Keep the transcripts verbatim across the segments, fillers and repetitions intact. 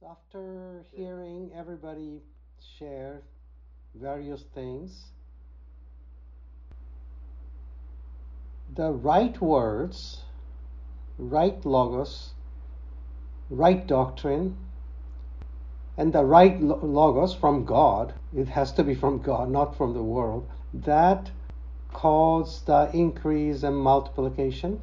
After hearing everybody share various things, the right words, right logos, right doctrine, and the right logos from God, it has to be from God, not from the world, that caused the increase and multiplication.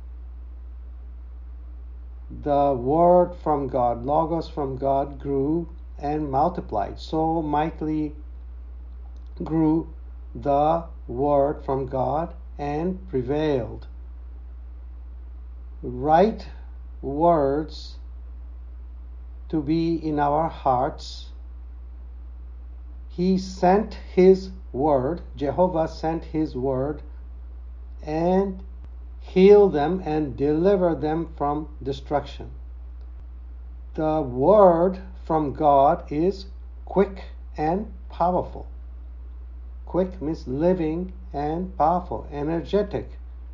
The word from God, logos from God, grew and multiplied. So mightily grew the word from God and prevailed. Right words to be in our hearts. He sent His word, Jehovah sent His word and healed them and delivered them from destruction. The word from God is quick and powerful. Quick means living and powerful, energetic,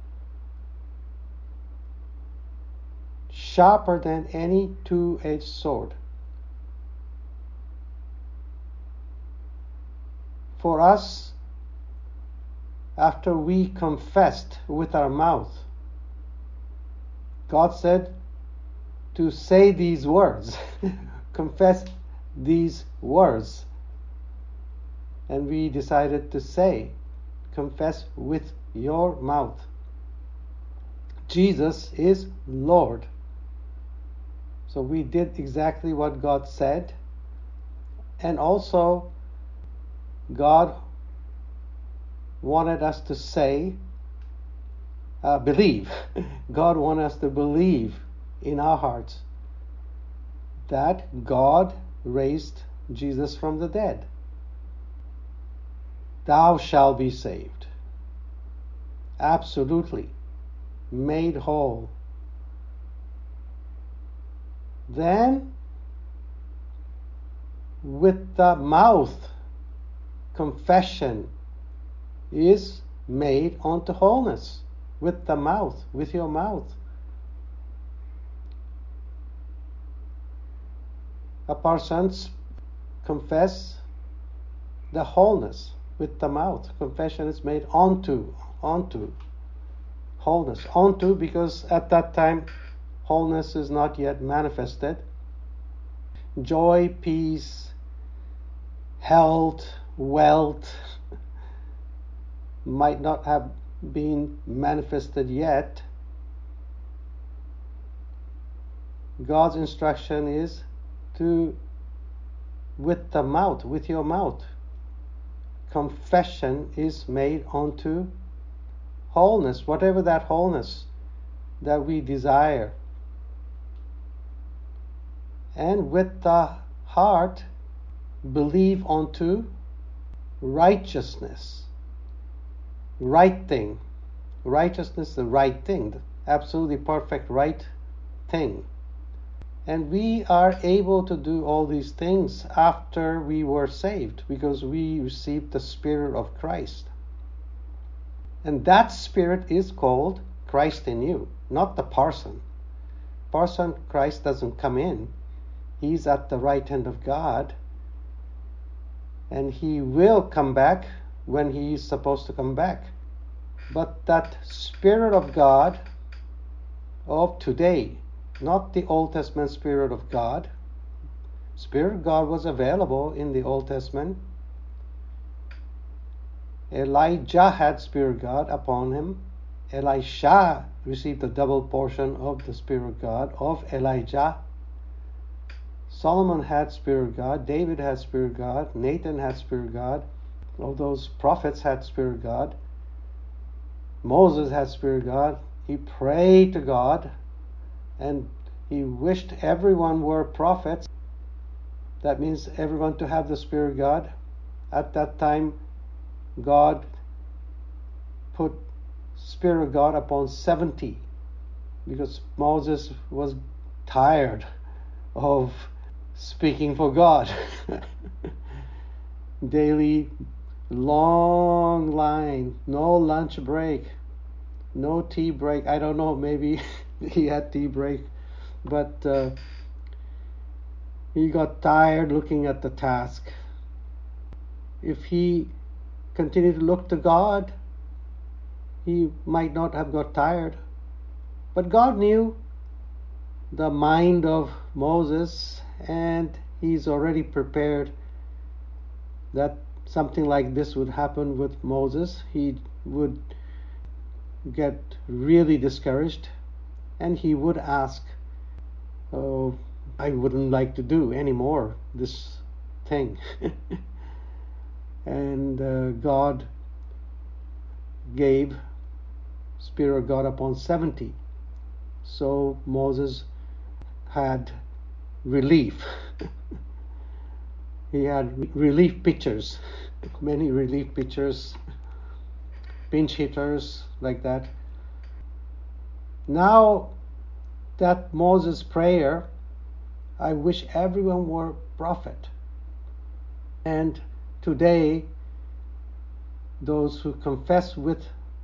sharper than any two-edged sword. For us, after we confessed with our mouth, God said to say these words, confess these words. And we decided to say, confess with your mouth. Jesus is Lord. So we did exactly what God said. And also, God wanted us to say, uh, believe. God wanted us to believe in our hearts that God raised Jesus from the dead. Thou shalt be saved. Absolutely. Made whole. Then, with the mouth, confession is made unto wholeness. With the mouth, with your mouth. A person confess the wholeness with the mouth. Confession is made onto, onto wholeness. Onto, because at that time wholeness is not yet manifested. Joy, peace, health, wealth might not have been manifested yet. God's instruction is to, with the mouth, with your mouth, confession is made unto wholeness, whatever that wholeness that we desire. And with the heart, believe unto righteousness. Right thing. Righteousness, the right thing. The absolutely perfect right thing. And we are able to do all these things after we were saved, because we received the Spirit of Christ. And that Spirit is called Christ in you, not the person. Person, Christ doesn't come in. He's at the right hand of God. And He will come back when He is supposed to come back. But that Spirit of God of today, not the Old Testament Spirit of God. Spirit of God was available in the Old Testament. Elijah had Spirit of God upon him. Elisha received a double portion of the Spirit of God of Elijah. Solomon had Spirit of God. David had Spirit of God. Nathan had Spirit of God. All those prophets had Spirit of God. Moses had Spirit of God. He prayed to God and he wished everyone were prophets. That means everyone to have the Spirit of God. At that time, God put Spirit of God upon seventy, because Moses was tired of speaking for God. Daily, long line, no lunch break, no tea break. I don't know, maybe he had tea break, but uh, he got tired looking at the task. If he continued to look to God, he might not have got tired. But God knew the mind of Moses, and he's already prepared that something like this would happen with Moses. He would get really discouraged, and he would ask, oh, I wouldn't like to do anymore this thing. And uh, God gave Spirit of God upon seventy. So Moses had relief. He had relief pitchers, many relief pitchers, pinch hitters like that. Now that Moses' prayer, I wish everyone were prophet. And today, those who confess with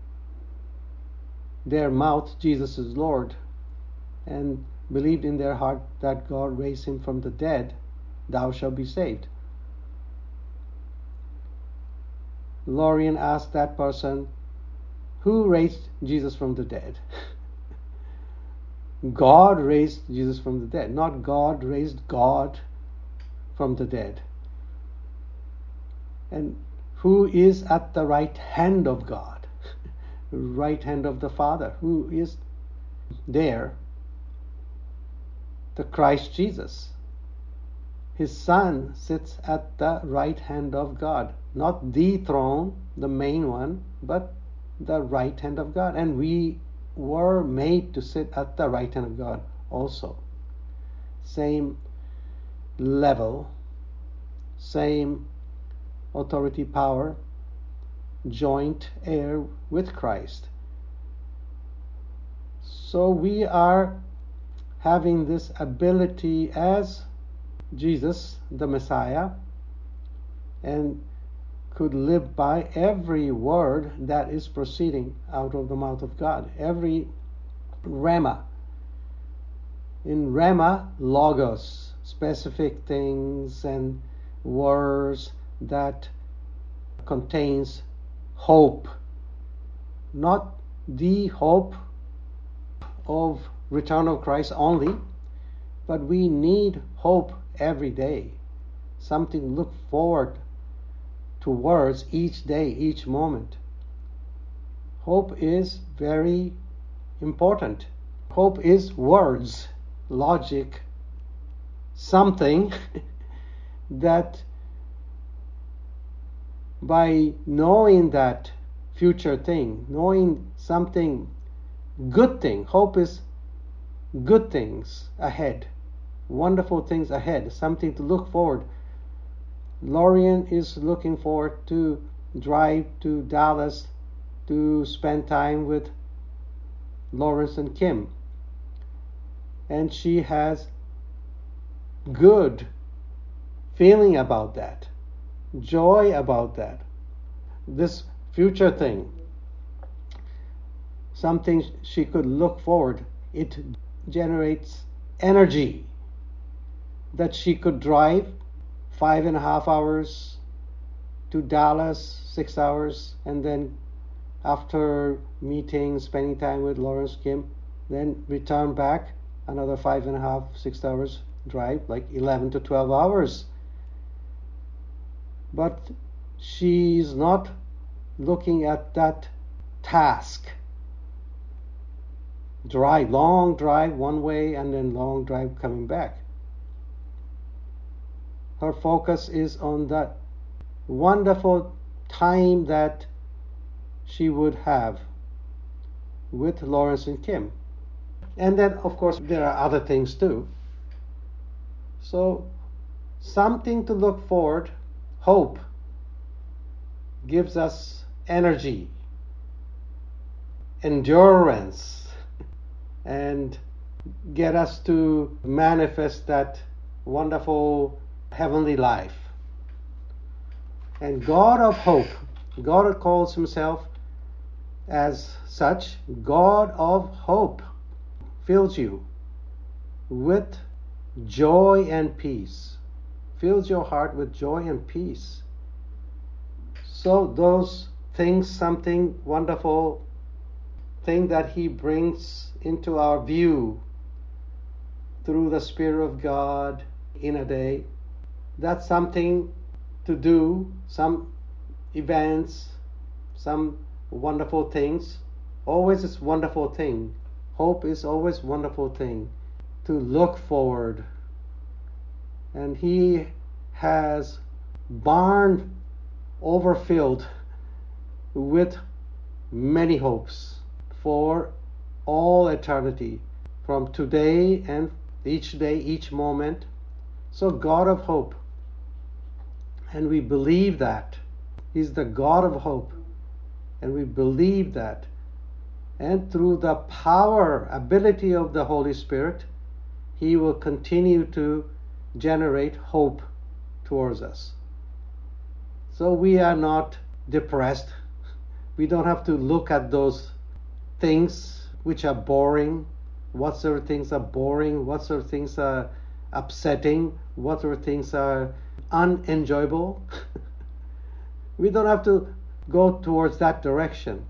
their mouth Jesus is Lord and believed in their heart that God raised him from the dead, thou shalt be saved. Lorian asked that person, who raised Jesus from the dead? God raised Jesus from the dead, not God raised God from the dead. And who is at the right hand of God, right hand of the Father, who is there? The Christ Jesus. His Son sits at the right hand of God, not the throne, the main one, but the right hand of God. And we were made to sit at the right hand of God also. Same level, same authority, power, joint heir with Christ. So we are having this ability as Jesus, the Messiah, and could live by every word that is proceeding out of the mouth of God. Every rhema. In rhema, logos, specific things and words that contains hope. Not the hope of return of Christ only, but we need hope every day. Something to look forward towards each day, each moment. Hope is very important. Hope is words, logic, something that by knowing that future thing, knowing something, good thing, hope is good things ahead, wonderful things ahead, something to look forward. Lorian is looking forward to drive to Dallas to spend time with Lawrence and Kim. And she has good feeling about that, joy about that. This future thing, something she could look forward. It generates energy that she could drive five and a half hours to Dallas, six hours, and then after meeting, spending time with Lawrence Kim, then return back another five and a half, six hours drive, like eleven to twelve hours. But she's not looking at that task. Drive, long drive one way and then long drive coming back. Her focus is on that wonderful time that she would have with Lawrence and Kim. And then, of course, there are other things too. So, something to look forward, hope, gives us energy, endurance, and get us to manifest that wonderful heavenly life. And God of hope, God calls himself as such, God of hope, fills you with joy and peace. Fills your heart with joy and peace. So those things, something wonderful thing that He brings into our view through the Spirit of God in a day, that's something to do, some events, some wonderful things. Always is wonderful thing. Hope is always wonderful thing to look forward. And He has barn overfilled with many hopes for all eternity, from today and each day, each moment. So God of hope. And we believe that. He's the God of hope. And we believe that. And through the power, ability of the Holy Spirit, He will continue to generate hope towards us. So we are not depressed. We don't have to look at those things which are boring. What sort of things are boring? What sort of things are upsetting? What sort of things are unenjoyable? We don't have to go towards that direction.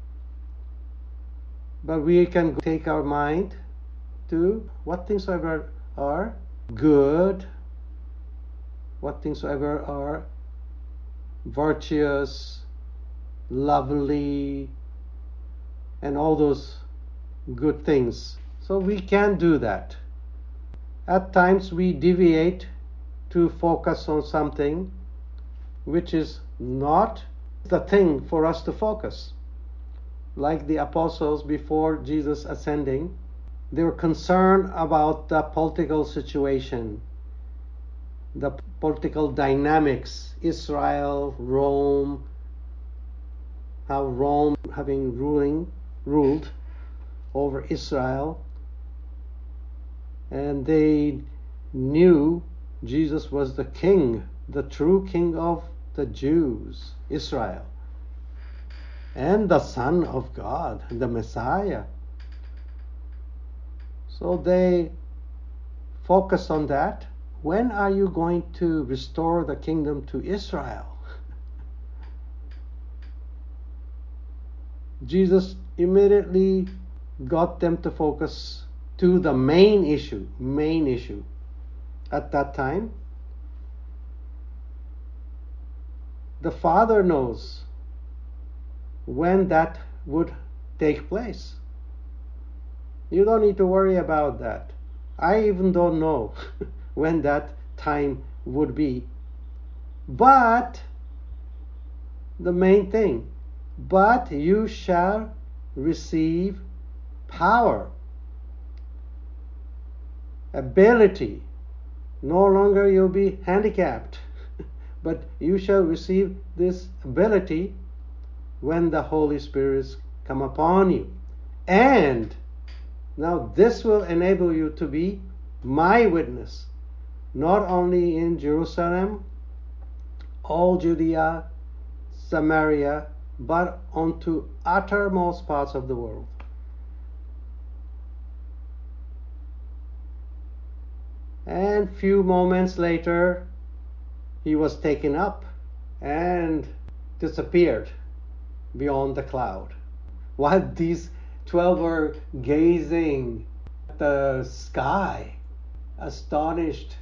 But we can take our mind to what things soever are good, what things soever are virtuous, lovely, and all those good things. So we can do that. At times we deviate to focus on something which is not the thing for us to focus. Like the apostles before Jesus ascending, they were concerned about the political situation, the political dynamics, Israel, Rome, how Rome having ruling ruled over Israel, and they knew Jesus was the king, the true king of the Jews, Israel, and the Son of God, the Messiah. So they focus on that. When are you going to restore the kingdom to Israel? Jesus immediately got them to focus to the main issue, main issue at that time. The Father knows when that would take place. You don't need to worry about that. I even don't know when that time would be. But the main thing, but you shall receive power, ability. No longer you'll be handicapped, but you shall receive this ability when the Holy Spirit come upon you. And now this will enable you to be my witness, not only in Jerusalem, all Judea, Samaria, but unto uttermost parts of the world. And few moments later, he was taken up and disappeared beyond the cloud. While these twelve were gazing at the sky, astonished,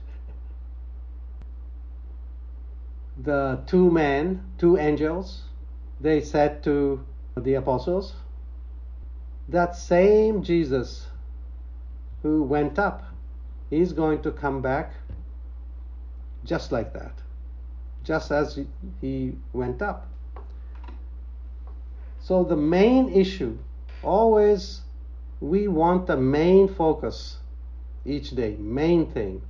the two men, two angels, they said to the apostles, that same Jesus who went up, he's going to come back just like that, just as he went up. So the main issue, always we want the main focus each day, main thing.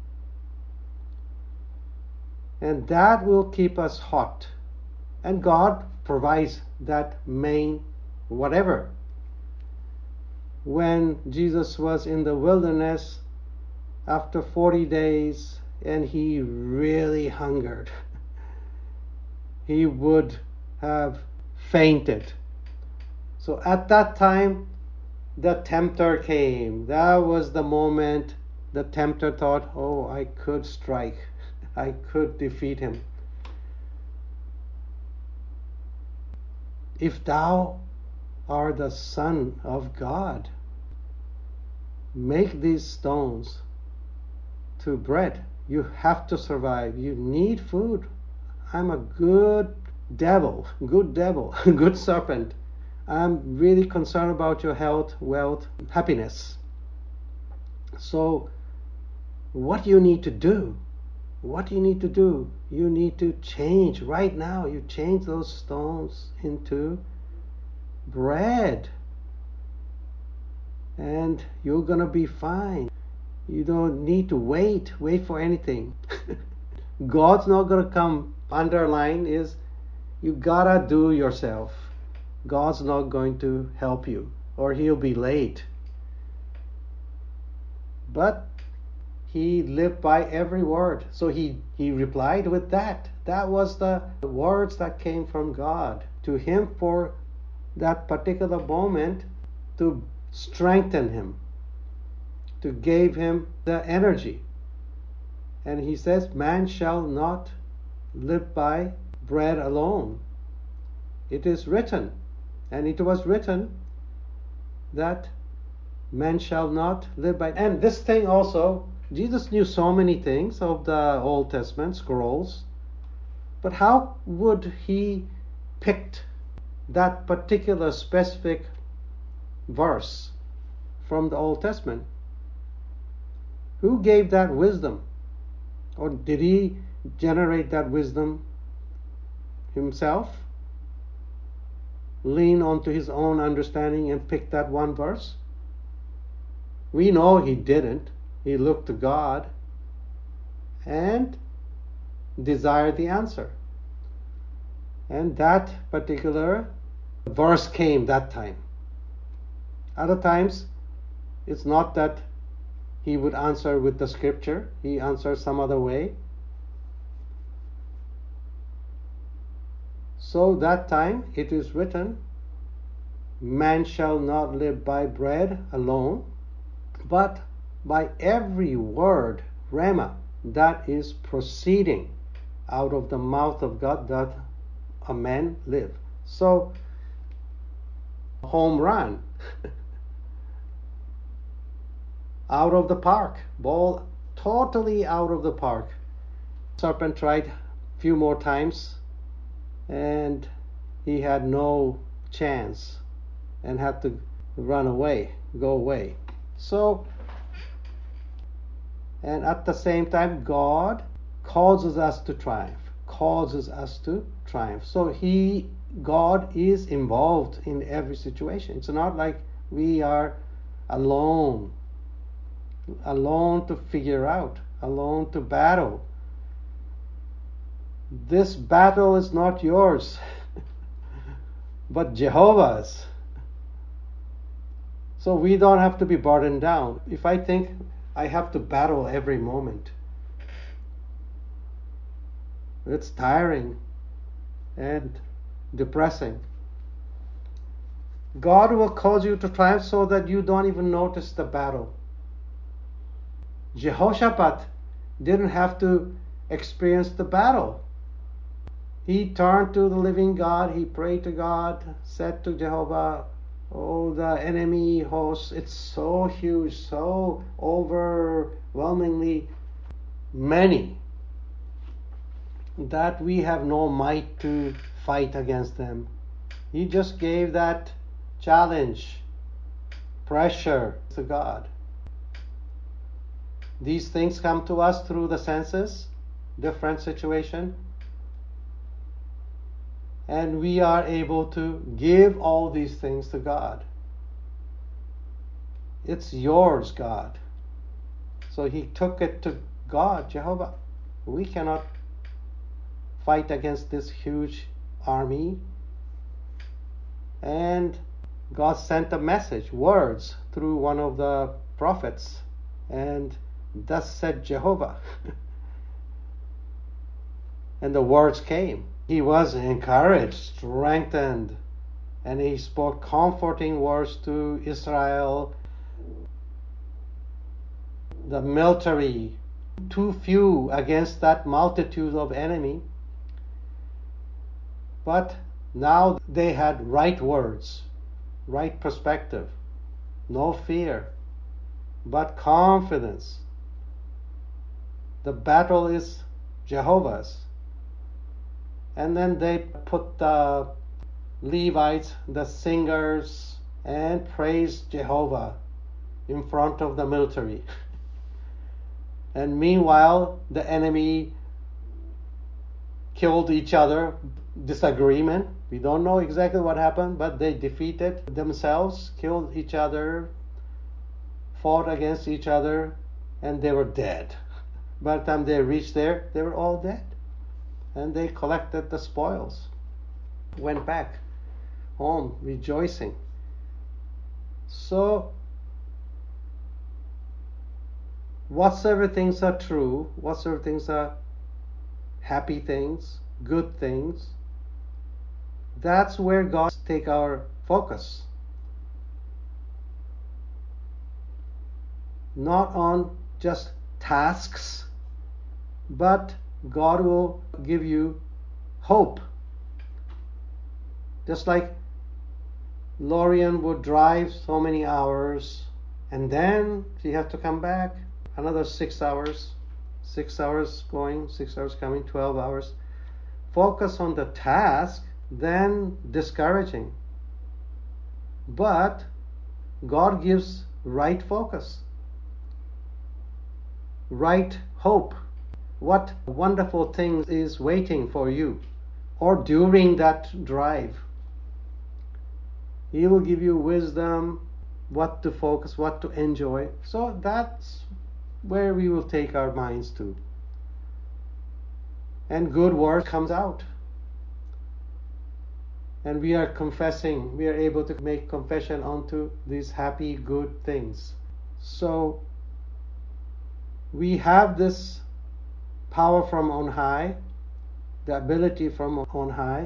And that will keep us hot. And God provides that main whatever. When Jesus was in the wilderness after forty days and he really hungered, he would have fainted. So at that time, the tempter came. That was the moment the tempter thought, oh, I could strike, I could defeat him. If thou art the Son of God, make these stones to bread. You have to survive. You need food. I'm a good devil, good devil, good serpent. I'm really concerned about your health, wealth, happiness. So what you need to do, what you need to do, you need to change right now. You change those stones into bread. And you're going to be fine. You don't need to wait, wait for anything. God's not going to come. Underline is you gotta do yourself. God's not going to help you, or he'll be late. But he lived by every word. So he, he replied with that. That was the words that came from God to him for that particular moment, to strengthen him, to give him the energy. And he says, man shall not live by bread alone. It is written, and it was written that man shall not live by. And this thing also, Jesus knew so many things of the Old Testament scrolls, but how would he picked that particular specific verse from the Old Testament? Who gave that wisdom? Or did he generate that wisdom himself? Lean onto his own understanding and pick that one verse? We know he didn't. He looked to God and desired the answer. And that particular verse came that time. Other times, it's not that he would answer with the scripture. He answers some other way. So that time it is written, man shall not live by bread alone, but by every word, rhema, that is proceeding out of the mouth of God, that a man live. So, home run. Out of the park. Ball totally out of the park. Serpent tried a few more times, and he had no chance and had to run away, go away. So, and at the same time, God causes us to triumph, causes us to triumph. So he, God is involved in every situation. It's not like we are alone, alone to figure out, alone to battle. This battle is not yours, but Jehovah's. So we don't have to be burdened down. If I think I have to battle every moment, it's tiring and depressing. God will cause you to triumph so that you don't even notice the battle. Jehoshaphat didn't have to experience the battle. He turned to the living God, he prayed to God, said to Jehovah, oh, the enemy host, it's so huge, so overwhelmingly many, that we have no might to fight against them. He just gave that challenge, pressure to God. These things come to us through the senses, different situation, and we are able to give all these things to God. It's yours, God. So he took it to God, Jehovah. We cannot fight against this huge army. And God sent a message, words, through one of the prophets. And thus said Jehovah. And the words came. He was encouraged, strengthened, and he spoke comforting words to Israel. the military, too few against that multitude of enemy. But now they had right words, right perspective, no fear, but confidence. The battle is Jehovah's. And then they put the Levites, the singers, and praised Jehovah in front of the military. And meanwhile, the enemy killed each other, disagreement. We don't know exactly what happened, but they defeated themselves, killed each other, fought against each other, and they were dead. By the time they reached there, they were all dead. And they collected the spoils, went back home rejoicing. So, whatsoever things are true, whatsoever things are happy things, good things, that's where God takes our focus. Not on just tasks, but God will give you hope. Just like Lorian would drive so many hours, and then she has to come back another six hours, six hours going, six hours coming, twelve hours. Focus on the task, then discouraging. But God gives right focus, right hope. What wonderful thing is waiting for you, or during that drive. He will give you wisdom, what to focus, what to enjoy. So that's where we will take our minds to. And good word comes out. And we are confessing, we are able to make confession onto these happy, good things. So we have this power from on high, the ability from on high,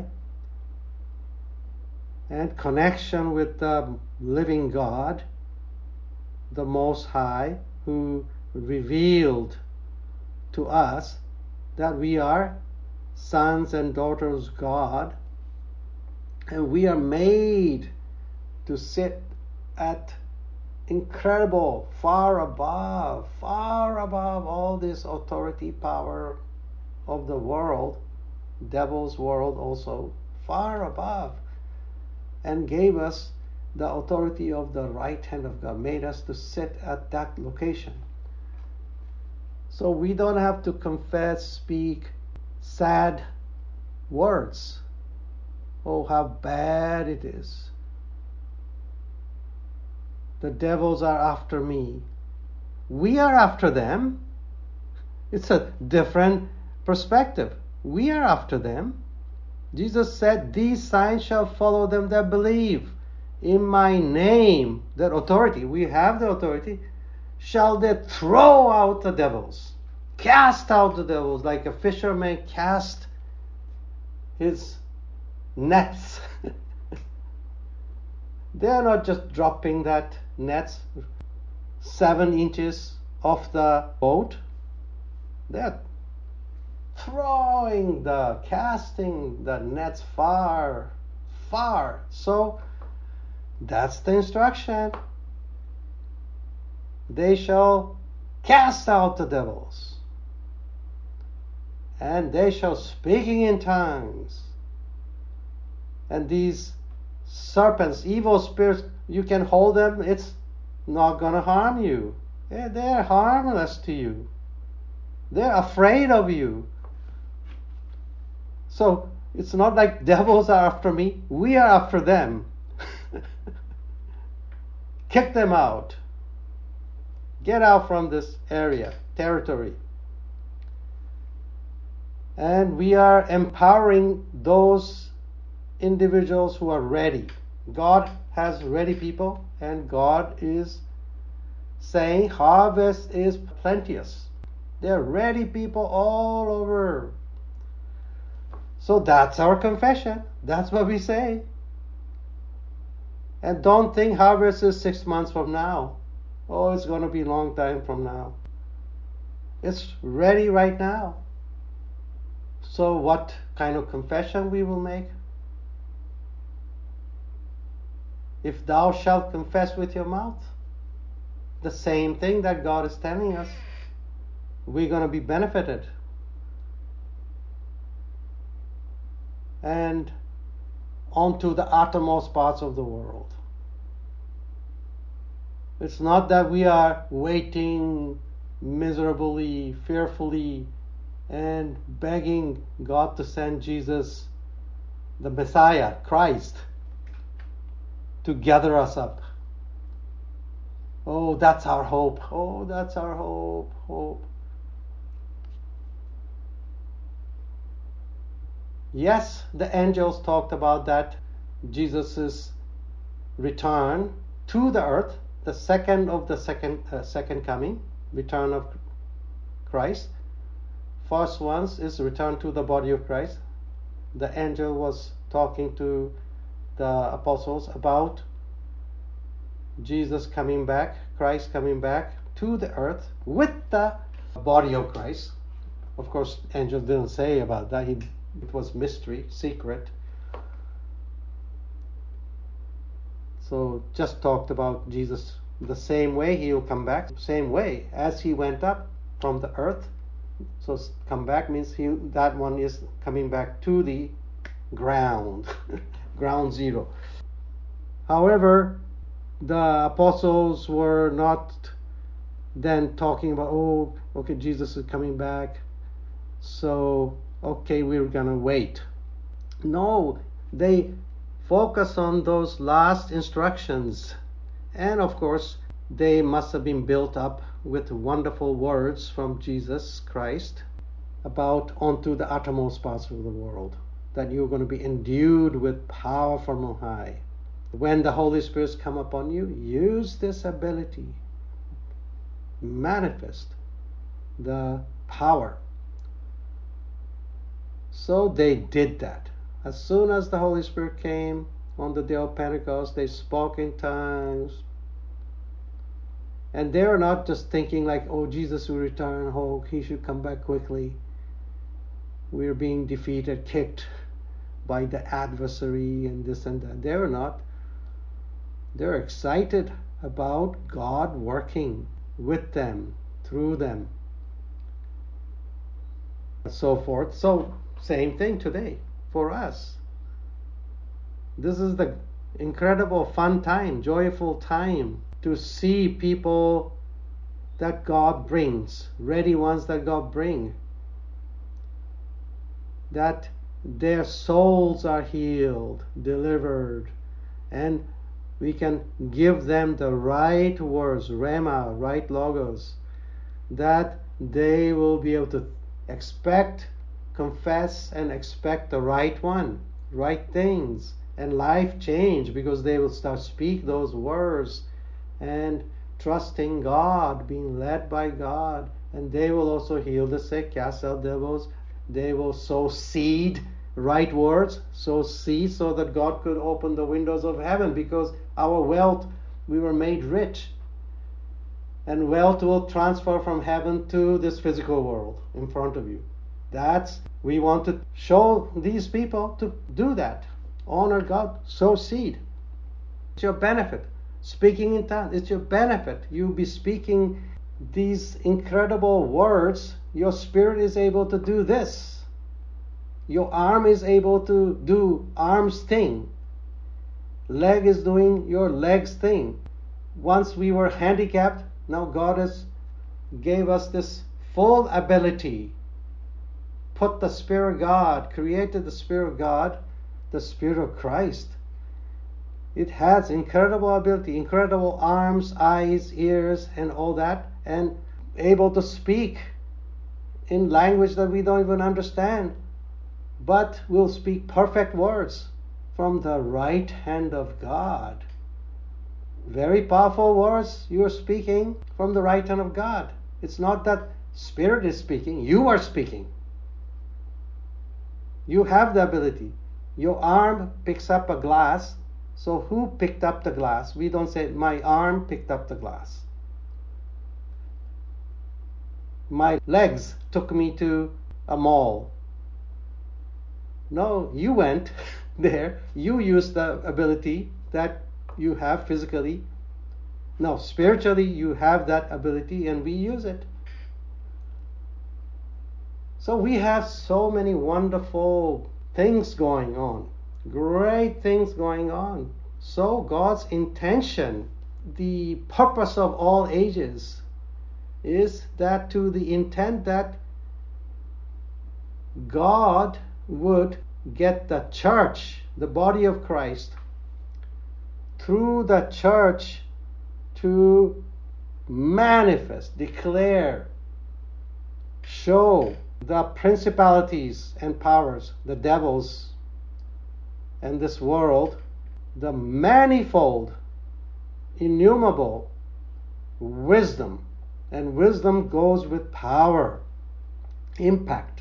and connection with the living God, the Most High, who revealed to us that we are sons and daughters of God, and we are made to sit at incredible, far above, far above all this authority, power of the world, devil's world also, far above, and gave us the authority of the right hand of God, made us to sit at that location. So we don't have to confess, speak sad words. Oh, how bad it is. The devils are after me. We are after them. It's a different perspective. We are after them. Jesus said, these signs shall follow them that believe. In my name, that authority, we have the authority, shall they throw out the devils. Cast out the devils like a fisherman cast his nets. They are not just dropping that nets seven inches off the boat. They are throwing the, casting the nets far, far. So that's the instruction. They shall cast out the devils, and they shall speaking in tongues. And these serpents, evil spirits, you can hold them, it's not going to harm you. They're harmless to you. They're afraid of you. So it's not like devils are after me, we are after them. Kick them out. Get out from this area, territory. And we are empowering those individuals who are ready. God has ready people, and God is saying harvest is plenteous. There are ready people all over. So that's our confession. That's what we say. And don't think harvest is six months from now. Oh, it's going to be a long time from now. It's ready right now. So what kind of confession we will make? If thou shalt confess with your mouth, the same thing that God is telling us, we're going to be benefited. And onto the uttermost parts of the world. It's not that we are waiting miserably, fearfully, and begging God to send Jesus, the Messiah, Christ, to gather us up. Oh, that's our hope. Oh, that's our hope, hope. Yes, the angels talked about that, Jesus' return to the earth, the second of the second uh, second coming, return of Christ. First ones is return to the body of Christ. The angel was talking to the apostles about Jesus coming back, Christ coming back to the earth with the body of Christ. Of course, angel didn't say about that. He, it was mystery, secret. So just talked about Jesus the same way he will come back, same way as he went up from the earth. So come back means he, that one is coming back to the ground, ground zero. However, the apostles were not then talking about, oh, okay, Jesus is coming back, so okay, we're gonna wait. No, they focus on those last instructions. And of course, they must have been built up with wonderful words from Jesus Christ about onto the uttermost parts of the world, that you're going to be endued with power from on high. When the Holy Spirit's come upon you, use this ability, manifest the power. So they did that. As soon as the Holy Spirit came on the day of Pentecost, they spoke in tongues. And they were not just thinking like, oh, Jesus will return, oh, he should come back quickly. We're being defeated, kicked by the adversary and this and that. They were not. They're excited about God working with them, through them, and so forth. So, same thing today for us. This is the incredible fun time, joyful time to see people that God brings, ready ones that God brings, that their souls are healed, delivered, and we can give them the right words, Rhema, right logos, that they will be able to expect, confess, and expect the right one, right things, and life change, because they will start speak those words and trusting God, being led by God, and they will also heal the sick, cast out devils. They will sow seed, right words, sow seed, so that God could open the windows of heaven, because our wealth, we were made rich, and wealth will transfer from heaven to this physical world in front of you. That's, we want to show these people to do that. Honor God, sow seed. It's your benefit. Speaking in tongues, it's your benefit. You'll be speaking these incredible words. Your spirit is able to do this. Your arm is able to do arm's thing. Leg is doing your leg's thing. Once we were handicapped, now God has gave us this full ability. Put the Spirit of God, created the Spirit of God, the Spirit of Christ. It has incredible ability, incredible arms, eyes, ears, and all that, and able to speak in language that we don't even understand, but will speak perfect words from the right hand of God. Very powerful words you're speaking from the right hand of God. It's not that Spirit is speaking, you are speaking. You have the ability. Your arm picks up a glass. So who picked up the glass? We don't say, my arm picked up the glass. my legs took me to a mall. No, you went there. You used the ability that you have physically. No, spiritually you have that ability and we use it. So we have so many wonderful things going on, great things going on. So God's intention, the purpose of all ages, is that to the intent that God would get the church, the body of Christ, through the church to manifest, declare, show the principalities and powers, the devils, and this world, the manifold, innumerable wisdom. And wisdom goes with power, impact.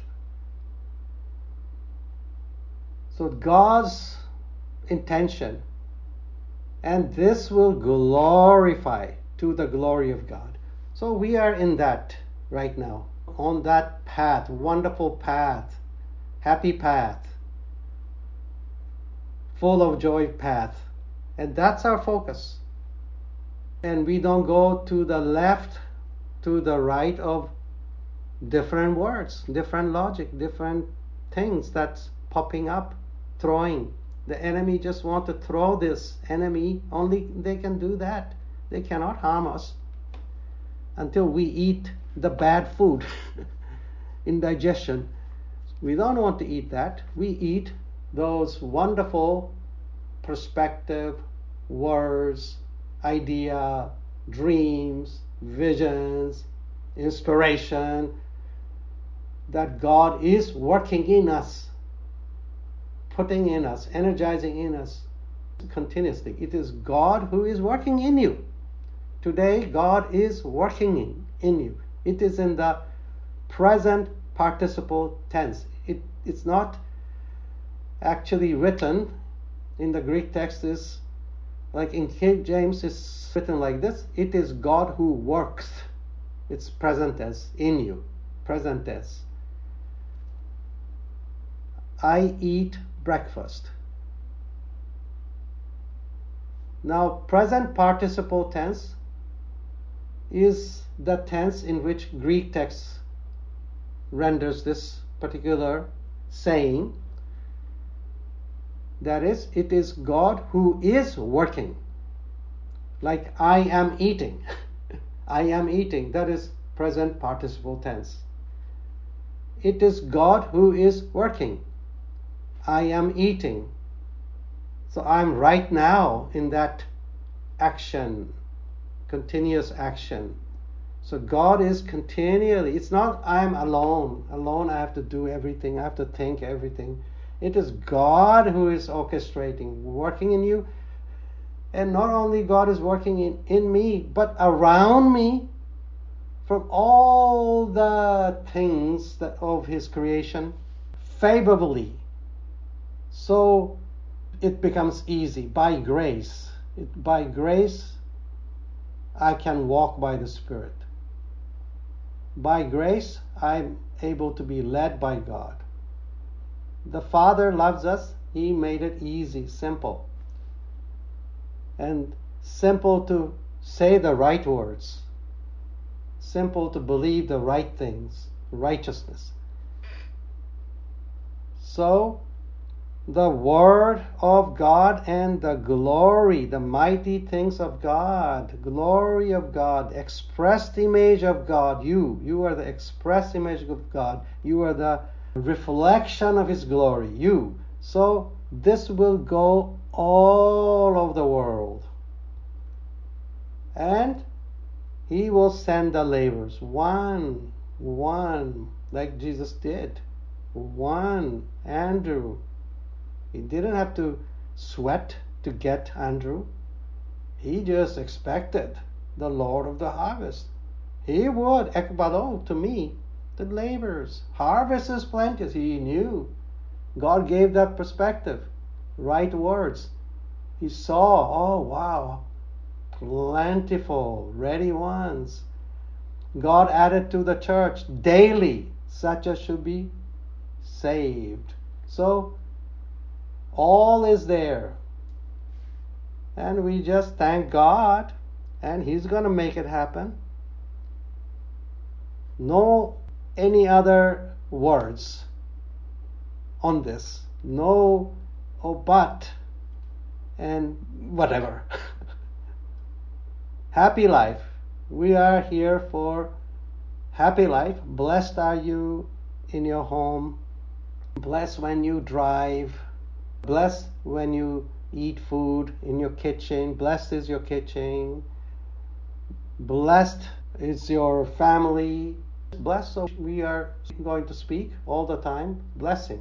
So God's intention, and this will glorify to the glory of God. So we are in that right now, on that path, wonderful path, happy path, full of joy path. And that's our focus. And we don't go to the left, to the right of different words, different logic, different things that's popping up, throwing. The enemy just want to throw this. Enemy, only they can do that. They cannot harm us until we eat the bad food. Indigestion. We don't want to eat that. We eat those wonderful perspective, words, idea, dreams, visions, inspiration that God is working in us, putting in us, energizing in us continuously. It is God who is working in you. Today, God is working in, in you. It is in the present participle tense. It, it's not actually written in the Greek text. Is like in King James is written like this. It is God who works. It's present tense in you. Present tense. I eat breakfast. Now, present participle tense is the tense in which Greek text renders this particular saying. That is, it is God who is working. Like I am eating. I am eating. That is present participle tense. It is God who is working. I am eating. So I'm right now in that action, continuous action. So God is continually, it's not I'm alone. Alone I have to do everything, I have to think everything. It is God who is orchestrating, working in you. And not only God is working in, in me, but around me, from all the things that of His creation, favorably. So it becomes easy by grace. It, by grace, I can walk by the Spirit. By grace, I'm able to be led by God. The Father loves us. He made it easy, simple. And simple to say the right words. Simple to believe the right things. Righteousness. So, the Word of God and the glory, the mighty things of God, glory of God, expressed image of God. You, you are the express image of God. You are the reflection of His glory. You. So this will go all over the world. And He will send the laborers. One, one, like Jesus did. One, Andrew. He didn't have to sweat to get Andrew. He just expected the Lord of the harvest. He would, ekbalo, to me, the laborers. Harvest is plenteous. He knew. God gave that perspective. Right words. He saw, oh wow, plentiful, ready ones. God added to the church daily, such as should be saved. So all is there. And we just thank God, and He's going to make it happen. No any other words on this. No, oh, but, and whatever. Happy life. We are here for happy life. Blessed are you in your home. Blessed when you drive. Blessed when you eat food in your kitchen. Blessed is your kitchen. Blessed is your family. Blessed, so we are going to speak all the time. Blessing.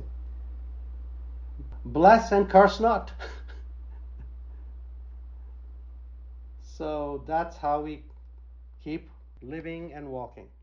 Bless and curse not. So that's how we keep living and walking.